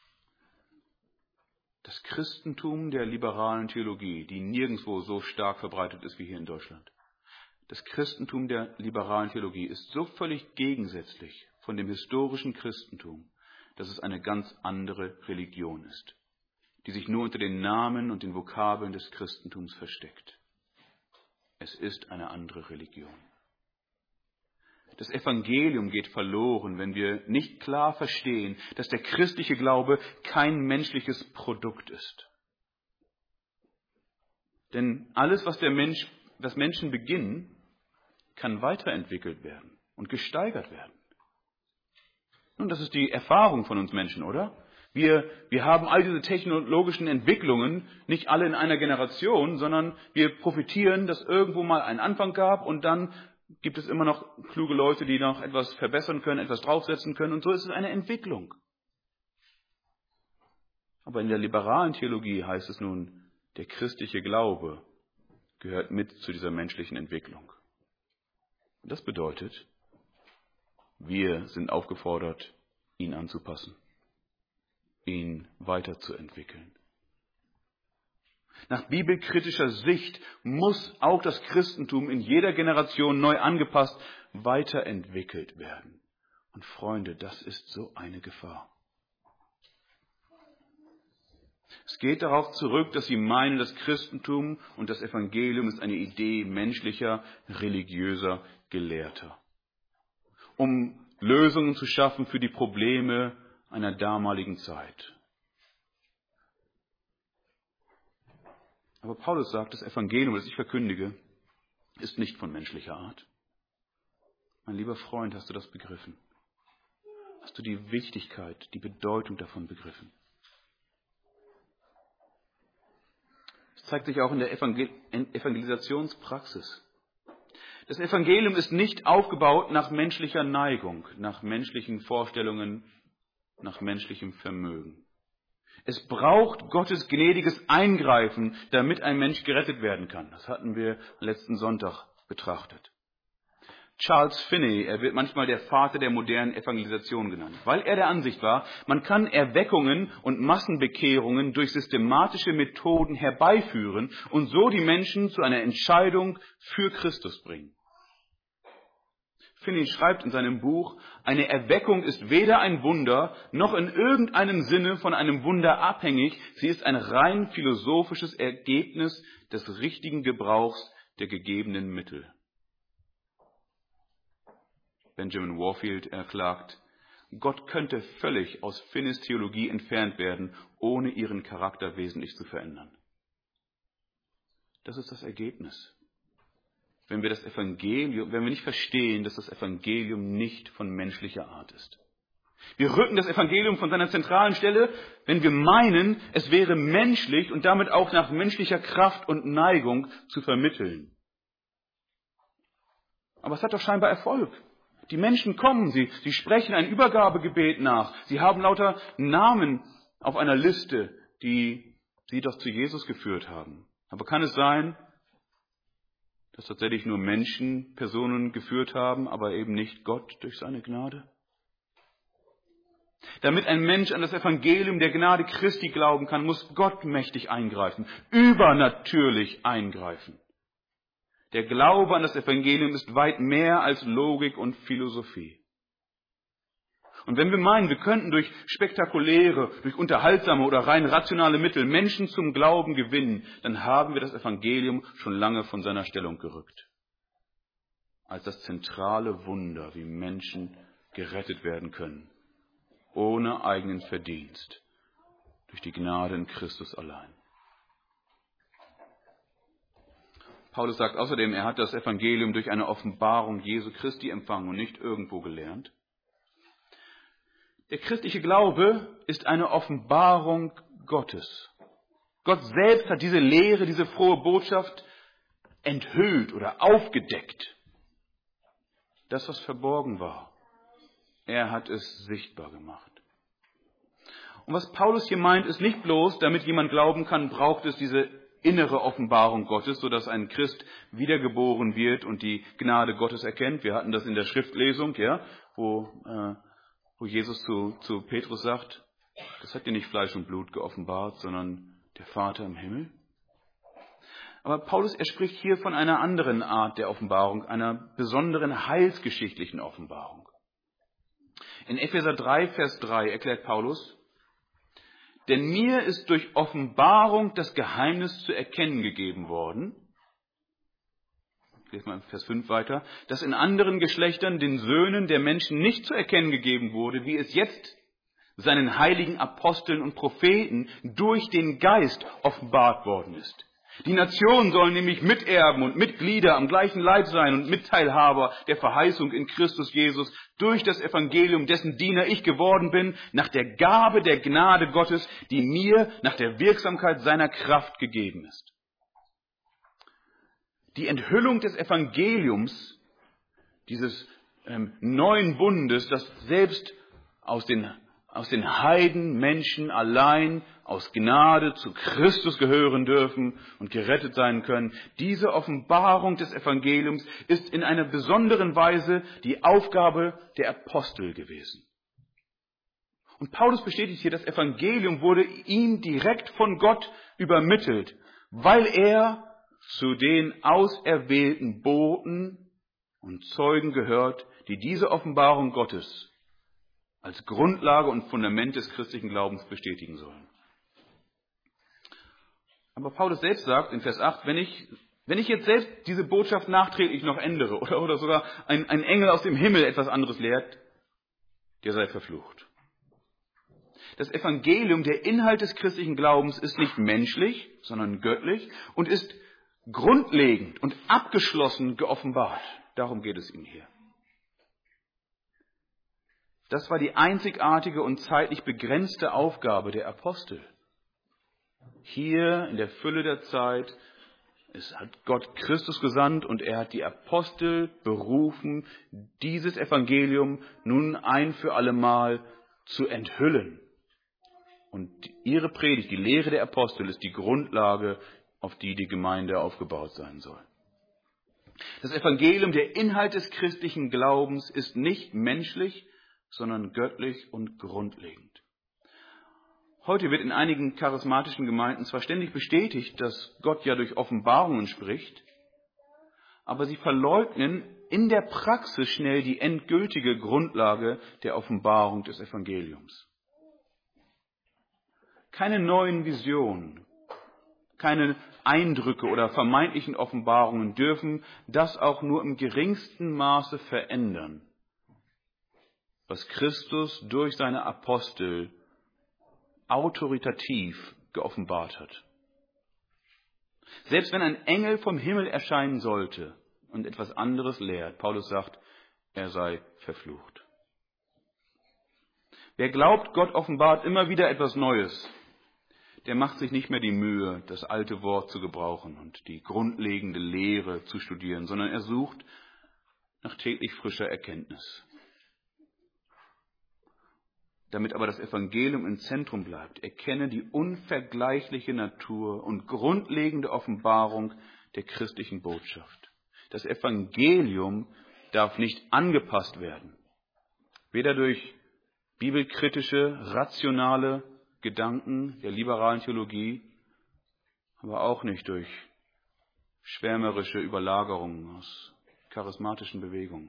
das Christentum der liberalen Theologie, die nirgendwo so stark verbreitet ist wie hier in Deutschland, das Christentum der liberalen Theologie ist so völlig gegensätzlich von dem historischen Christentum, dass es eine ganz andere Religion ist, die sich nur unter den Namen und den Vokabeln des Christentums versteckt. Es ist eine andere Religion. Das Evangelium geht verloren, wenn wir nicht klar verstehen, dass der christliche Glaube kein menschliches Produkt ist. Denn alles, was der Mensch, was Menschen beginnen, kann weiterentwickelt werden und gesteigert werden. Und das ist die Erfahrung von uns Menschen, oder? Wir, wir haben all diese technologischen Entwicklungen nicht alle in einer Generation, sondern wir profitieren, dass irgendwo mal einen Anfang gab und dann gibt es immer noch kluge Leute, die noch etwas verbessern können, etwas draufsetzen können. Und so ist es eine Entwicklung. Aber in der liberalen Theologie heißt es nun, der christliche Glaube gehört mit zu dieser menschlichen Entwicklung. Und das bedeutet, wir sind aufgefordert, ihn anzupassen, ihn weiterzuentwickeln. Nach bibelkritischer Sicht muss auch das Christentum in jeder Generation neu angepasst, weiterentwickelt werden. Und Freunde, das ist so eine Gefahr. Es geht darauf zurück, dass sie meinen, das Christentum und das Evangelium ist eine Idee menschlicher, religiöser Gelehrter, um Lösungen zu schaffen für die Probleme einer damaligen Zeit. Aber Paulus sagt, das Evangelium, das ich verkündige, ist nicht von menschlicher Art. Mein lieber Freund, hast du das begriffen? Hast du die Wichtigkeit, die Bedeutung davon begriffen? Das zeigt sich auch in der Evangel- Evangelisationspraxis. Das Evangelium ist nicht aufgebaut nach menschlicher Neigung, nach menschlichen Vorstellungen, nach menschlichem Vermögen. Es braucht Gottes gnädiges Eingreifen, damit ein Mensch gerettet werden kann. Das hatten wir letzten Sonntag betrachtet. Charles Finney, er wird manchmal der Vater der modernen Evangelisation genannt, weil er der Ansicht war, man kann Erweckungen und Massenbekehrungen durch systematische Methoden herbeiführen und so die Menschen zu einer Entscheidung für Christus bringen. Finney schreibt in seinem Buch, eine Erweckung ist weder ein Wunder, noch in irgendeinem Sinne von einem Wunder abhängig, sie ist ein rein philosophisches Ergebnis des richtigen Gebrauchs der gegebenen Mittel. Benjamin Warfield erklagt, Gott könnte völlig aus Finneys Theologie entfernt werden, ohne ihren Charakter wesentlich zu verändern. Das ist das Ergebnis. Wenn wir das Evangelium, wenn wir nicht verstehen, dass das Evangelium nicht von menschlicher Art ist. Wir rücken das Evangelium von seiner zentralen Stelle, wenn wir meinen, es wäre menschlich und damit auch nach menschlicher Kraft und Neigung zu vermitteln. Aber es hat doch scheinbar Erfolg. Die Menschen kommen, sie, sie sprechen ein Übergabegebet nach. Sie haben lauter Namen auf einer Liste, die sie doch zu Jesus geführt haben. Aber kann es sein, dass tatsächlich nur Menschen Personen geführt haben, aber eben nicht Gott durch seine Gnade? Damit ein Mensch an das Evangelium der Gnade Christi glauben kann, muss Gott mächtig eingreifen, übernatürlich eingreifen. Der Glaube an das Evangelium ist weit mehr als Logik und Philosophie. Und wenn wir meinen, wir könnten durch spektakuläre, durch unterhaltsame oder rein rationale Mittel Menschen zum Glauben gewinnen, dann haben wir das Evangelium schon lange von seiner Stellung gerückt. Als das zentrale Wunder, wie Menschen gerettet werden können, ohne eigenen Verdienst, durch die Gnade in Christus allein. Paulus sagt außerdem, er hat das Evangelium durch eine Offenbarung Jesu Christi empfangen und nicht irgendwo gelernt. Der christliche Glaube ist eine Offenbarung Gottes. Gott selbst hat diese Lehre, diese frohe Botschaft enthüllt oder aufgedeckt. Das, was verborgen war, er hat es sichtbar gemacht. Und was Paulus hier meint, ist nicht bloß, damit jemand glauben kann, braucht es diese innere Offenbarung Gottes, sodass ein Christ wiedergeboren wird und die Gnade Gottes erkennt. Wir hatten das in der Schriftlesung, ja, wo, äh, wo Jesus zu, zu Petrus sagt, das hat dir nicht Fleisch und Blut geoffenbart, sondern der Vater im Himmel. Aber Paulus, er spricht hier von einer anderen Art der Offenbarung, einer besonderen heilsgeschichtlichen Offenbarung. In Epheser drei, Vers drei erklärt Paulus, denn mir ist durch Offenbarung das Geheimnis zu erkennen gegeben worden, ich lese mal Vers fünf weiter, dass in anderen Geschlechtern den Söhnen der Menschen nicht zu erkennen gegeben wurde, wie es jetzt seinen heiligen Aposteln und Propheten durch den Geist offenbart worden ist. Die Nationen sollen nämlich Miterben und Mitglieder am gleichen Leib sein und Mitteilhaber der Verheißung in Christus Jesus durch das Evangelium, dessen Diener ich geworden bin, nach der Gabe der Gnade Gottes, die mir nach der Wirksamkeit seiner Kraft gegeben ist. Die Enthüllung des Evangeliums, dieses ähm, neuen Bundes, das selbst aus den aus den Heidenmenschen allein aus Gnade zu Christus gehören dürfen und gerettet sein können. Diese Offenbarung des Evangeliums ist in einer besonderen Weise die Aufgabe der Apostel gewesen. Und Paulus bestätigt hier, das Evangelium wurde ihm direkt von Gott übermittelt, weil er zu den auserwählten Boten und Zeugen gehört, die diese Offenbarung Gottes als Grundlage und Fundament des christlichen Glaubens bestätigen sollen. Aber Paulus selbst sagt in Vers acht, wenn ich, wenn ich jetzt selbst diese Botschaft nachträglich noch ändere oder, oder sogar ein, ein Engel aus dem Himmel etwas anderes lehrt, der sei verflucht. Das Evangelium, der Inhalt des christlichen Glaubens, ist nicht menschlich, sondern göttlich und ist grundlegend und abgeschlossen geoffenbart. Darum geht es ihm hier. Das war die einzigartige und zeitlich begrenzte Aufgabe der Apostel. Hier in der Fülle der Zeit es hat Gott Christus gesandt und er hat die Apostel berufen, dieses Evangelium nun ein für allemal zu enthüllen. Und ihre Predigt, die Lehre der Apostel, ist die Grundlage, auf die die Gemeinde aufgebaut sein soll. Das Evangelium, der Inhalt des christlichen Glaubens, ist nicht menschlich, sondern göttlich und grundlegend. Heute wird in einigen charismatischen Gemeinden zwar ständig bestätigt, dass Gott ja durch Offenbarungen spricht, aber sie verleugnen in der Praxis schnell die endgültige Grundlage der Offenbarung des Evangeliums. Keine neuen Visionen, keine Eindrücke oder vermeintlichen Offenbarungen dürfen das auch nur im geringsten Maße verändern, was Christus durch seine Apostel autoritativ geoffenbart hat. Selbst wenn ein Engel vom Himmel erscheinen sollte und etwas anderes lehrt, Paulus sagt, er sei verflucht. Wer glaubt, Gott offenbart immer wieder etwas Neues, der macht sich nicht mehr die Mühe, das alte Wort zu gebrauchen und die grundlegende Lehre zu studieren, sondern er sucht nach täglich frischer Erkenntnis. Damit aber das Evangelium im Zentrum bleibt, erkenne die unvergleichliche Natur und grundlegende Offenbarung der christlichen Botschaft. Das Evangelium darf nicht angepasst werden, weder durch bibelkritische, rationale Gedanken der liberalen Theologie, aber auch nicht durch schwärmerische Überlagerungen aus charismatischen Bewegungen.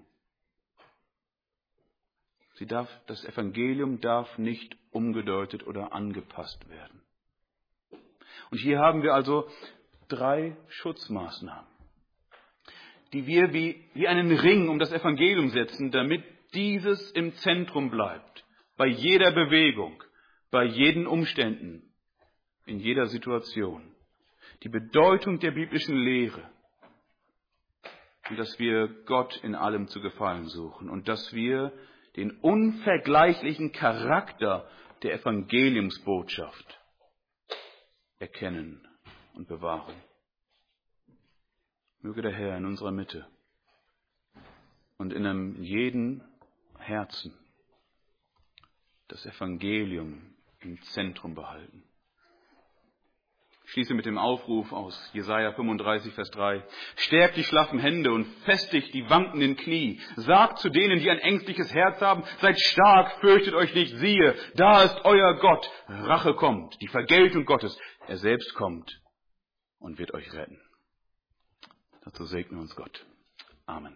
Sie darf, das Evangelium darf nicht umgedeutet oder angepasst werden. Und hier haben wir also drei Schutzmaßnahmen, die wir wie, wie einen Ring um das Evangelium setzen, damit dieses im Zentrum bleibt, bei jeder Bewegung, bei jeden Umständen, in jeder Situation. Die Bedeutung der biblischen Lehre und dass wir Gott in allem zu gefallen suchen und dass wir den unvergleichlichen Charakter der Evangeliumsbotschaft erkennen und bewahren. Möge der Herr in unserer Mitte und in einem jeden Herzen das Evangelium im Zentrum behalten. Ich schließe mit dem Aufruf aus Jesaja fünfunddreißig, Vers drei. Stärkt die schlaffen Hände und festigt die wankenden Knie. Sagt zu denen, die ein ängstliches Herz haben, seid stark, fürchtet euch nicht, siehe, da ist euer Gott. Rache kommt, die Vergeltung Gottes. Er selbst kommt und wird euch retten. Dazu segne uns Gott. Amen.